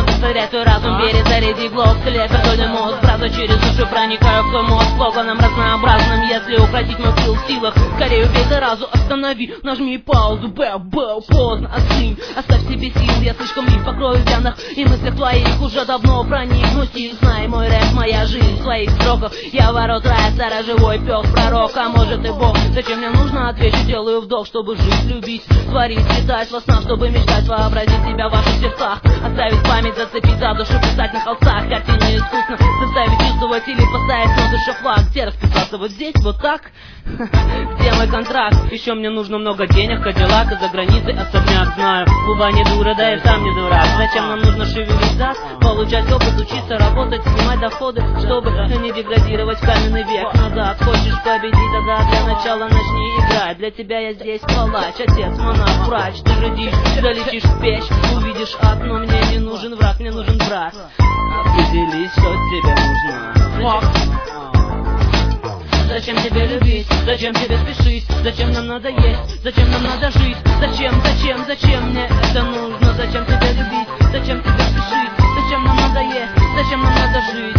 Повторяй свой разум, перезаряди глок, слепя вдоль мозг, правда через душу проникаю в твой мозг, слоганом разнообразным. Если укротить мой пыл в силах, скорее убей заразу, останови, нажми паузу, поздно, остынь, оставь себе сил, я слишком лив, покрою в вянах и мыслях твоих уже давно проникнусь. И знай, мой рэп, моя жизнь в своих строках, я ворот рая, сторожевой пес, пророк, а может и бог. Зачем мне нужно, отвечу, делаю вдох, чтобы жить, любить, творить, летать во снах, чтобы мечтать, вообразить себя в ваших сердцах, оставить память, зацепить за душу, писать на холстах, картины искусственно, заставить чувствовать или поставить на душе флаг. Где расписаться, вот здесь, вот так? Где мой контракт? Еще мне нужно много денег, Кадиллак, и за границей особняк. Знаю, Куба не дура, да и сам не дурак. Зачем нам нужно шевелить зад, получать опыт, учиться, работать, снимать доходы, чтобы не деградировать в каменный век назад? Хочешь победить, тогда для начала начни играть. Для тебя я здесь палач, отец, монах, врач. Ты родишь, залетишь в печь, увидишь ад, но мне не нужен враг, мне нужен брат. Определись, что тебе нужно. Зачем тебе любить? Зачем тебе спешить? Зачем нам надо есть? Зачем нам надо жить? Зачем мне это нужно? Зачем тебе любить? Зачем тебе спешить? Зачем нам надо есть? Зачем нам надо жить?